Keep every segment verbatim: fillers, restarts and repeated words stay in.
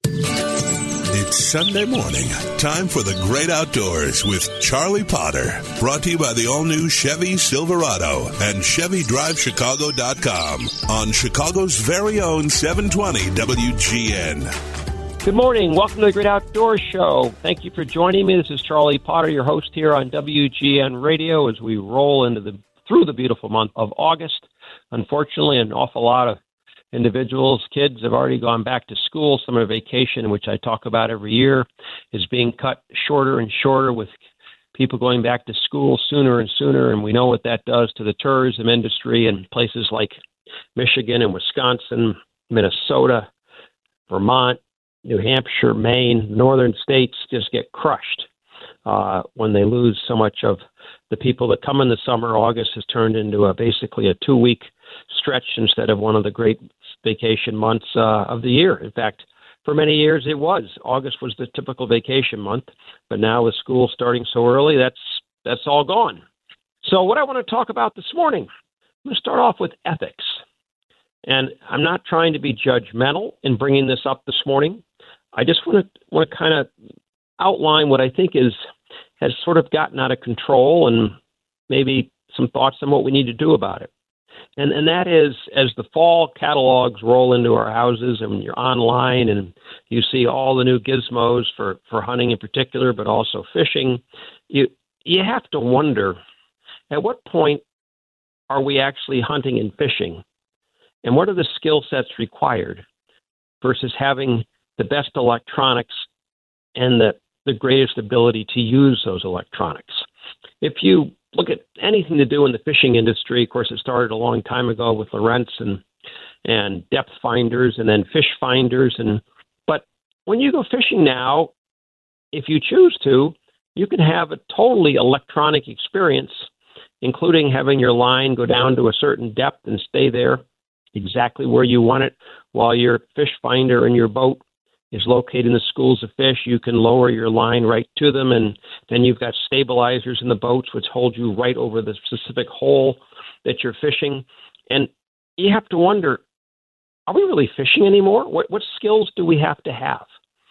It's Sunday morning. Time for the great outdoors with Charlie Potter. Brought to you by the all-new Chevy Silverado and Chevy Drive Chicago dot com on Chicago's very own seven twenty W G N. Good morning. Welcome to the Great Outdoors Show. Thank you for joining me. This is Charlie Potter, your host here on W G N Radio as we roll into the through the beautiful month of August. Unfortunately, an awful lot of individuals, kids have already gone back to school. Summer vacation, which I talk about every year, is being cut shorter and shorter with people going back to school sooner and sooner. And we know what that does to the tourism industry in places like Michigan and Wisconsin, Minnesota, Vermont, New Hampshire, Maine. Northern states just get crushed uh, when they lose so much of the people that come in the summer. August has turned into a basically a two-week stretch instead of one of the great vacation months uh, of the year. In fact, for many years it was. August was the typical vacation month, but now with school starting so early, that's that's all gone. So what I want to talk about this morning, I'm going to start off with ethics. And I'm not trying to be judgmental in bringing this up this morning. I just want to want to kind of outline what I think is has sort of gotten out of control and maybe some thoughts on what we need to do about it. And and that is, as the fall catalogs roll into our houses and you're online and you see all the new gizmos for, for hunting in particular, but also fishing, you you have to wonder, at what point are we actually hunting and fishing? And what are the skill sets required versus having the best electronics and the, the greatest ability to use those electronics? If you look at anything to do in the fishing industry, of course, it started a long time ago with Lowrance and and depth finders and then fish finders. And but when you go fishing now, if you choose to, you can have a totally electronic experience, including having your line go down to a certain depth and stay there exactly where you want it while your fish finder in your boat is located in the schools of fish. You can lower your line right to them, and then you've got stabilizers in the boats which hold you right over the specific hole that you're fishing. And you have to wonder, are we really fishing anymore? What, what skills do we have to have?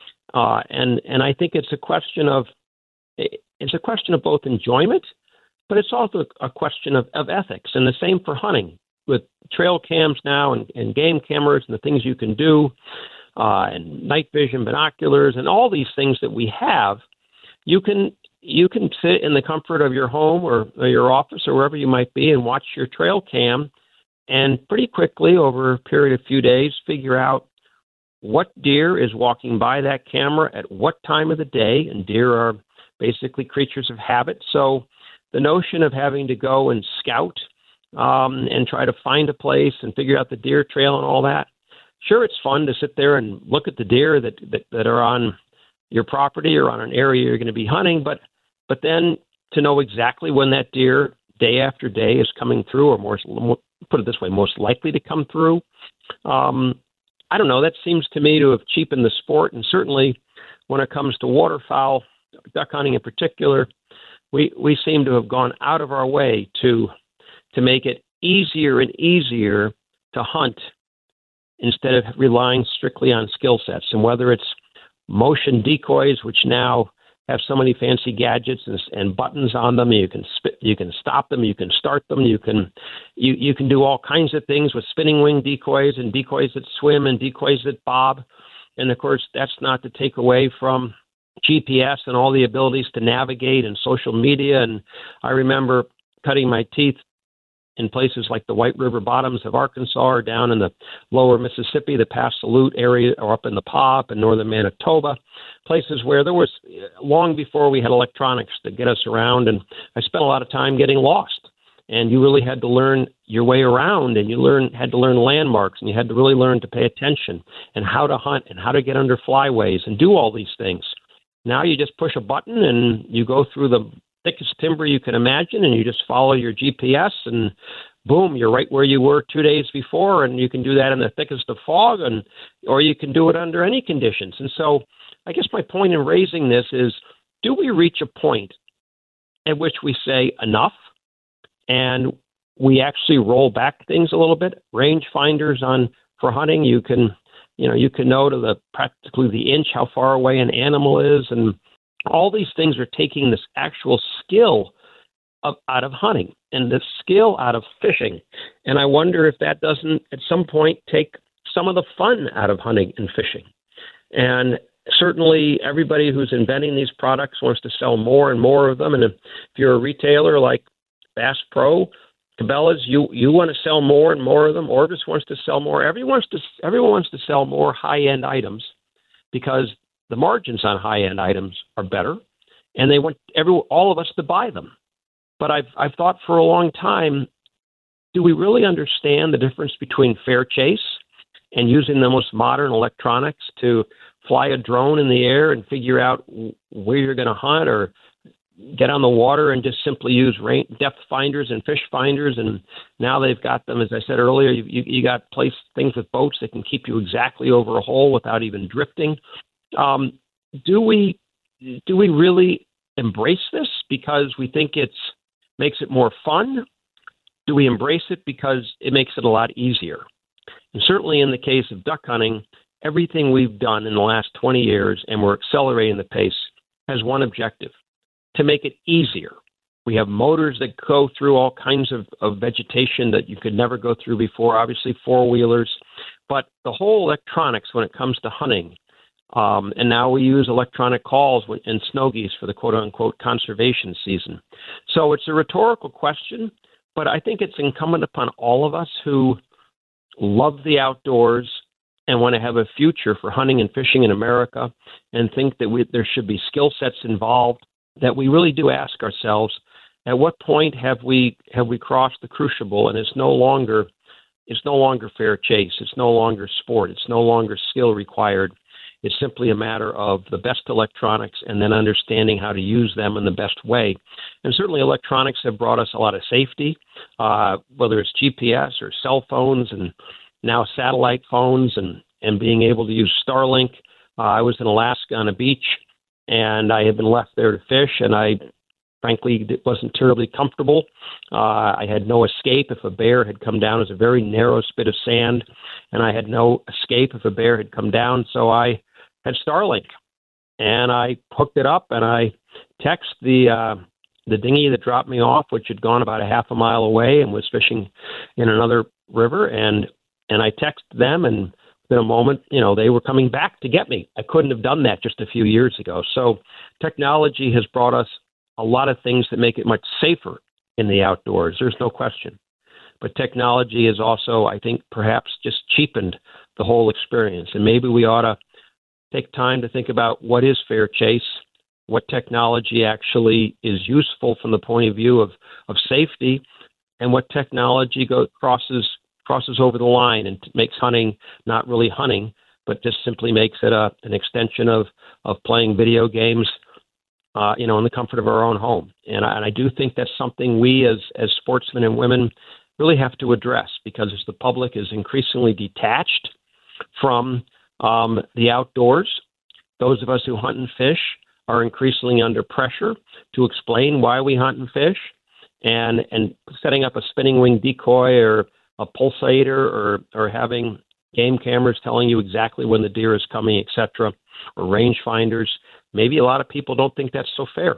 Uh, and and I think it's a question of it's a question of both enjoyment, but it's also a question of, of ethics. And the same for hunting with trail cams now and, and game cameras and the things you can do. Uh, and night vision binoculars and all these things that we have, you can you can sit in the comfort of your home or, or your office or wherever you might be and watch your trail cam and pretty quickly over a period of a few days figure out what deer is walking by that camera at what time of the day. And deer are basically creatures of habit. So the notion of having to go and scout um, and try to find a place and figure out the deer trail and all that, sure, it's fun to sit there and look at the deer that, that, that are on your property or on an area you're going to be hunting, but but then to know exactly when that deer day after day is coming through, or more, put it this way, most likely to come through, um, I don't know, that seems to me to have cheapened the sport. And certainly when it comes to waterfowl, duck hunting in particular, we, we seem to have gone out of our way to to make it easier and easier to hunt instead of relying strictly on skill sets. And whether it's motion decoys, which now have so many fancy gadgets and, and buttons on them, you can spit, you can stop them, you can start them, you can you, you can do all kinds of things with spinning wing decoys and decoys that swim and decoys that bob. And of course, that's not to take away from G P S and all the abilities to navigate and social media. And I remember cutting my teeth in places like the White River bottoms of Arkansas or down in the lower Mississippi, the Pass Salute area, or up in the Paw up in northern Manitoba, places where there was, long before we had electronics to get us around. And I spent a lot of time getting lost. And you really had to learn your way around, and you learn had to learn landmarks, and you had to really learn to pay attention and how to hunt and how to get under flyways and do all these things. Now you just push a button and you go through the thickest timber you can imagine, and you just follow your G P S, and boom, you're right where you were two days before. And you can do that in the thickest of fog, and or you can do it under any conditions. And so I guess my point in raising this is, do we reach a point at which we say enough and we actually roll back things a little bit? Range finders on for hunting, you can You know, you can know to the practically the inch how far away an animal is, and all these things are taking this actual skill of, out of hunting and the skill out of fishing. And I wonder if that doesn't at some point take some of the fun out of hunting and fishing. And certainly everybody who's inventing these products wants to sell more and more of them. And if you're a retailer like Bass Pro, Cabela's, you, you want to sell more and more of them. Orvis wants to sell more. Everyone wants to, everyone wants to sell more high-end items because the margins on high-end items are better, and they want every all of us to buy them. But I've I've thought for a long time, do we really understand the difference between fair chase and using the most modern electronics to fly a drone in the air and figure out where you're going to hunt, or get on the water and just simply use rain, depth finders and fish finders? And now they've got them, as I said earlier, you, you, you got place things with boats that can keep you exactly over a hole without even drifting. Um, do we do we really embrace this because we think it's makes it more fun? Do we embrace it because it makes it a lot easier? And certainly in the case of duck hunting, everything we've done in the last twenty years, and we're accelerating the pace, has one objective: to make it easier. We have motors that go through all kinds of, of vegetation that you could never go through before, obviously four-wheelers, but the whole electronics when it comes to hunting. Um, and now we use electronic calls and snow geese for the quote-unquote conservation season. So it's a rhetorical question, but I think it's incumbent upon all of us who love the outdoors and want to have a future for hunting and fishing in America and think that we, there should be skill sets involved, that we really do ask ourselves, at what point have we have we crossed the crucible and it's no longer it's no longer fair chase, it's no longer sport, it's no longer skill required. It's simply a matter of the best electronics and then understanding how to use them in the best way. And certainly electronics have brought us a lot of safety, uh, whether it's G P S or cell phones and now satellite phones, and, and being able to use Starlink. Uh, I was in Alaska on a beach, and I had been left there to fish, and I frankly it wasn't terribly comfortable. Uh, I had no escape if a bear had come down. It was a very narrow spit of sand, and I had no escape if a bear had come down. So I had Starlink, and I hooked it up, and I texted the uh, the dinghy that dropped me off, which had gone about a half a mile away and was fishing in another river, and and I texted them, and in a moment, you know, they were coming back to get me. I couldn't have done that just a few years ago. So technology has brought us a lot of things that make it much safer in the outdoors. There's no question. But technology has also, I think, perhaps just cheapened the whole experience. And maybe we ought to take time to think about what is fair chase, what technology actually is useful from the point of view of, of safety, and what technology go, crosses crosses over the line and makes hunting not really hunting, but just simply makes it a, an extension of, of playing video games, uh, you know, in the comfort of our own home. And I, and I do think that's something we as, as sportsmen and women really have to address, because as the public is increasingly detached from um, the outdoors, those of us who hunt and fish are increasingly under pressure to explain why we hunt and fish, and, and setting up a spinning wing decoy or a pulsator, or or having game cameras telling you exactly when the deer is coming, et cetera, or range finders. Maybe a lot of people don't think that's so fair.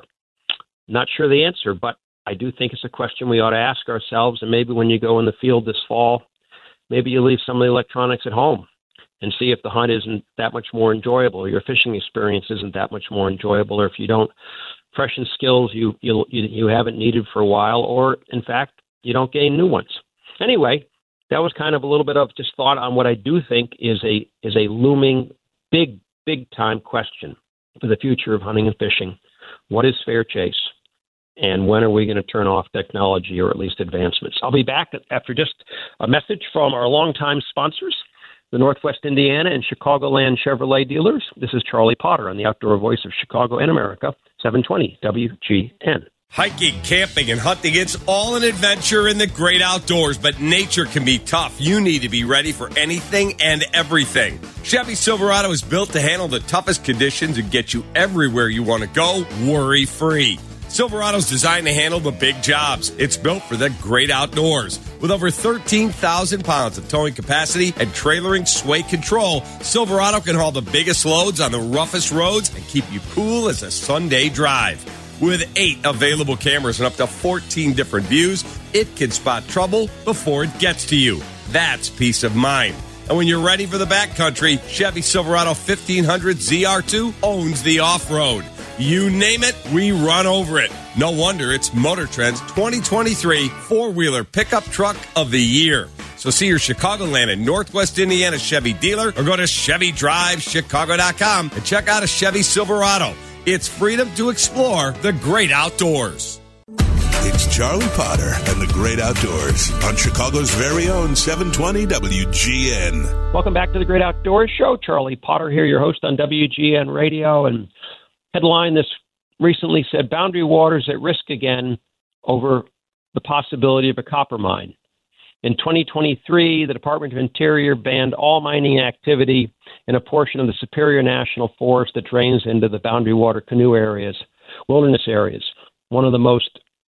Not sure the answer, but I do think it's a question we ought to ask ourselves. And maybe when you go in the field this fall, maybe you leave some of the electronics at home and see if the hunt isn't that much more enjoyable, or your fishing experience isn't that much more enjoyable, or if you don't freshen skills you you you, you haven't needed for a while, or in fact, you don't gain new ones. Anyway, that was kind of a little bit of just thought on what I do think is a is a looming big, big time question for the future of hunting and fishing. What is fair chase? And when are we going to turn off technology, or at least advancements? I'll be back after just a message from our longtime sponsors, the Northwest Indiana and Chicagoland Chevrolet dealers. This is Charlie Potter on the Outdoor Voice of Chicago and America, seven twenty W G N. Hiking, camping, and hunting, it's all an adventure in the great outdoors, but nature can be tough. You need to be ready for anything and everything. Chevy Silverado is built to handle the toughest conditions and get you everywhere you want to go, worry-free. Silverado's designed to handle the big jobs. It's built for the great outdoors. With over thirteen thousand pounds of towing capacity and trailering sway control, Silverado can haul the biggest loads on the roughest roads and keep you cool as a Sunday drive. With eight available cameras and up to fourteen different views, it can spot trouble before it gets to you. That's peace of mind. And when you're ready for the backcountry, Chevy Silverado fifteen hundred Z R two owns the off-road. You name it, we run over it. No wonder it's Motor Trend's twenty twenty-three four-wheeler pickup truck of the year. So see your Chicagoland and Northwest Indiana Chevy dealer or go to Chevy Drive Chicago dot com and check out a Chevy Silverado. It's freedom to explore the great outdoors. It's Charlie Potter and the Great Outdoors on Chicago's very own seven twenty W G N. Welcome back to the Great Outdoors Show. Charlie Potter here, your host on W G N Radio. And headline this recently said, Boundary Waters at risk again over the possibility of a copper mine. In twenty twenty-three, the Department of Interior banned all mining activity in a portion of the Superior National Forest that drains into the Boundary Water canoe areas, wilderness areas, one of the most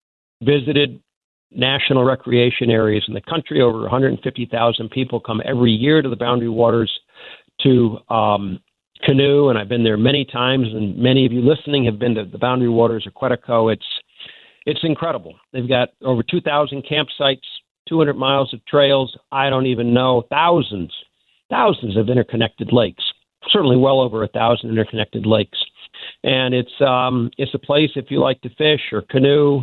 visited national recreation areas in the country. Over one hundred fifty thousand people come every year to the Boundary Waters to um, canoe, and I've been there many times, and many of you listening have been to the Boundary Waters of Quetico. It's it's incredible. They've got over two thousand campsites, two hundred miles of trails. I don't even know, thousands, thousands of interconnected lakes, certainly well over a thousand interconnected lakes. And it's um, it's a place, if you like to fish or canoe,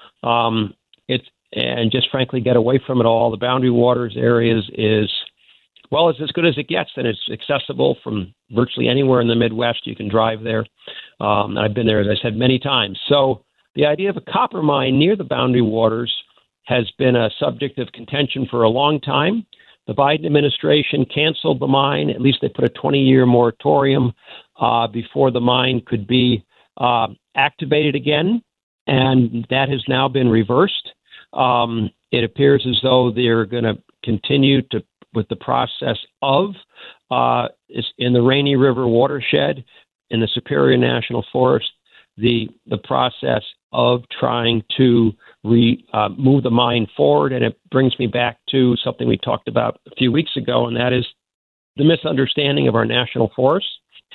um, it's and just frankly get away from it all. The Boundary Waters areas is, well, it's as good as it gets, and it's accessible from virtually anywhere in the Midwest. You can drive there. Um, I've been there, as I said, many times. So the idea of a copper mine near the Boundary Waters has been a subject of contention for a long time. The Biden administration canceled the mine. At least they put a twenty-year moratorium uh, before the mine could be uh, activated again, and that has now been reversed. Um, it appears as though they're going to continue to with the process of uh, in the Rainy River watershed in the Superior National Forest, the the process of trying to re, uh, move the mine forward. And it brings me back to something we talked about a few weeks ago, and that is the misunderstanding of our national forests.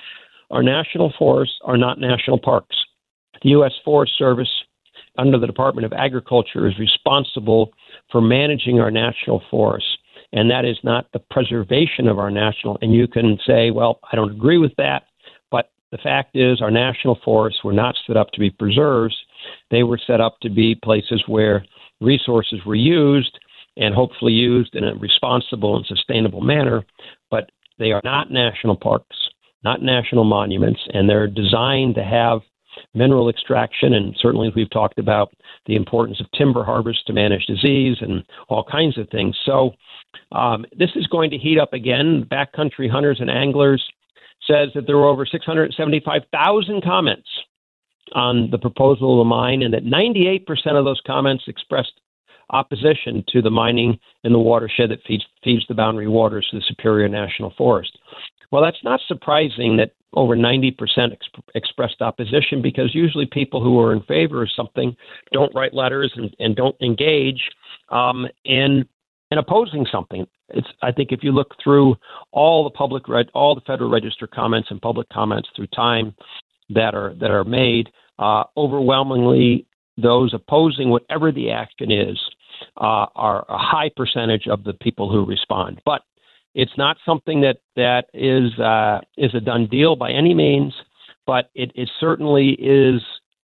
Our national forests are not national parks. The U S Forest Service, under the Department of Agriculture, is responsible for managing our national forests, and that is not the preservation of our national. And you can say, well, I don't agree with that, but the fact is our national forests were not set up to be preserves. They were set up to be places where resources were used, and hopefully used in a responsible and sustainable manner, but they are not national parks, not national monuments, and they're designed to have mineral extraction, and certainly we've talked about the importance of timber harvest to manage disease and all kinds of things. So um, this is going to heat up again. Backcountry Hunters and Anglers says that there were over six hundred seventy-five thousand comments on the proposal of the mine, and that ninety-eight percent of those comments expressed opposition to the mining in the watershed that feeds, feeds the Boundary Waters to the Superior National Forest. Well, that's not surprising that over ninety percent exp- expressed opposition, because usually people who are in favor of something don't write letters and, and don't engage um, in in opposing something. It's, I think if you look through all the public, reg- all the Federal Register comments and public comments through time that are that are made, uh, overwhelmingly those opposing whatever the action is uh, are a high percentage of the people who respond. But it's not something that that is uh, is a done deal by any means, but it, it certainly is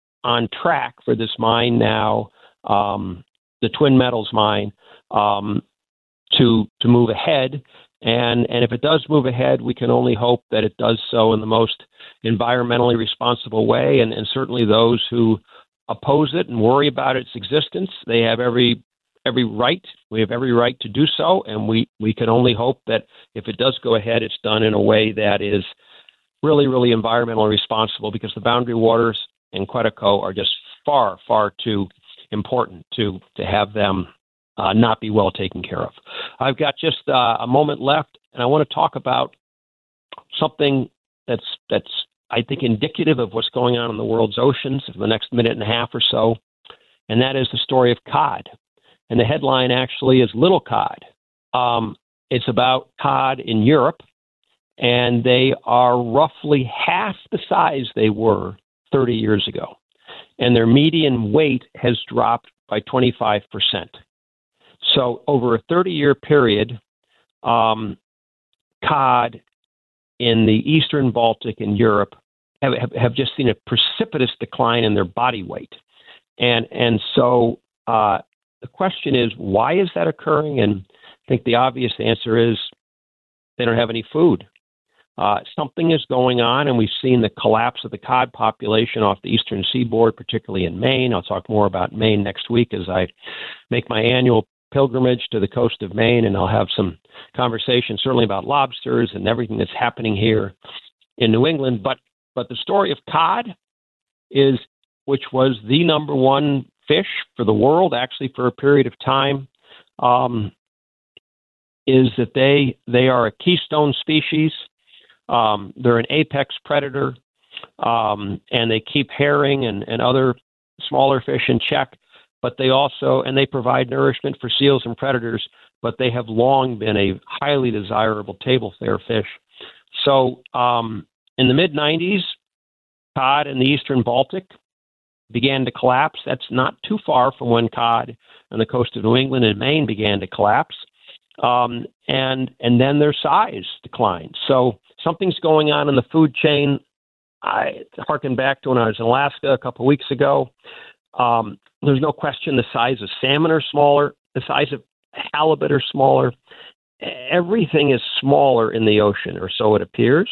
on track for this mine now, um, the Twin Metals mine, um, to to move ahead. And and if it does move ahead, we can only hope that it does so in the most environmentally responsible way. And, and certainly those who oppose it and worry about its existence, they have every every right. We have every right to do so, and we, we can only hope that if it does go ahead, it's done in a way that is really, really environmentally responsible, because the Boundary Waters and Quetico are just far, far too important to, to have them uh, not be well taken care of. I've got just uh, a moment left, and I want to talk about something that's that's I think, indicative of what's going on in the world's oceans for the next minute and a half or so, and that is the story of cod. And the headline actually is Little Cod. Um, it's about cod in Europe, and they are roughly half the size they were thirty years ago. And their median weight has dropped by twenty-five percent. So over a thirty-year period, um, cod in the Eastern Baltic and Europe have, have, have just seen a precipitous decline in their body weight. And, and so uh, the question is, why is that occurring? And I think the obvious answer is they don't have any food. Uh, something is going on, and we've seen the collapse of the cod population off the eastern seaboard, particularly in Maine. I'll talk more about Maine next week as I make my annual pilgrimage to the coast of Maine, and I'll have some conversation certainly about lobsters and everything that's happening here in New England. But but the story of cod is, which was the number one fish for the world, actually for a period of time, um, is that they they are a keystone species. Um, they're an apex predator, um, and they keep herring and, and other smaller fish in check. But they also, and they provide nourishment for seals and predators, but they have long been a highly desirable table fare fish. So um, in the mid nineties, cod in the Eastern Baltic began to collapse. That's not too far from when cod on the coast of New England and Maine began to collapse. Um, and and then their size declined. So something's going on in the food chain. I harken back to when I was in Alaska a couple of weeks ago. Um, there's no question the size of salmon are smaller. The size of halibut are smaller. Everything is smaller in the ocean, or so it appears.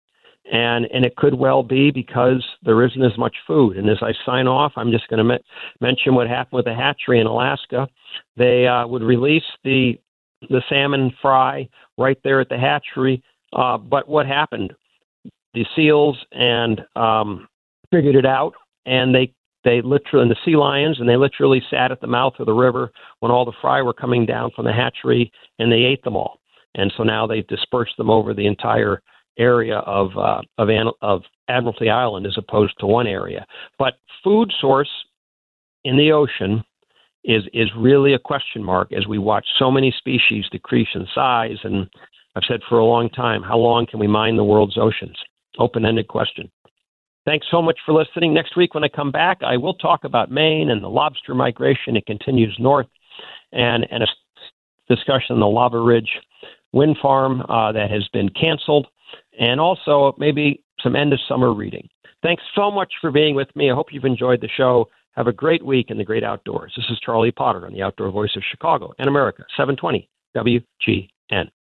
And and it could well be because there isn't as much food. And as I sign off, I'm just going to me- mention what happened with the hatchery in Alaska. They uh, would release the the salmon fry right there at the hatchery. Uh, but what happened? The seals and um, figured it out, and they they literally, and the sea lions, and they literally sat at the mouth of the river when all the fry were coming down from the hatchery, and they ate them all. And so now they've dispersed them over the entire area of uh, of, of Admiralty Island as opposed to one area. But food source in the ocean is is really a question mark as we watch so many species decrease in size. And I've said for a long time, how long can we mine the world's oceans? Open-ended question. Thanks so much for listening. Next week when I come back, I will talk about Maine and the lobster migration. It continues north, and, and a discussion on the Lava Ridge wind farm uh, that has been canceled, and also maybe some end-of-summer reading. Thanks so much for being with me. I hope you've enjoyed the show. Have a great week in the great outdoors. This is Charlie Potter on the Outdoor Voice of Chicago and America, seven twenty W G N.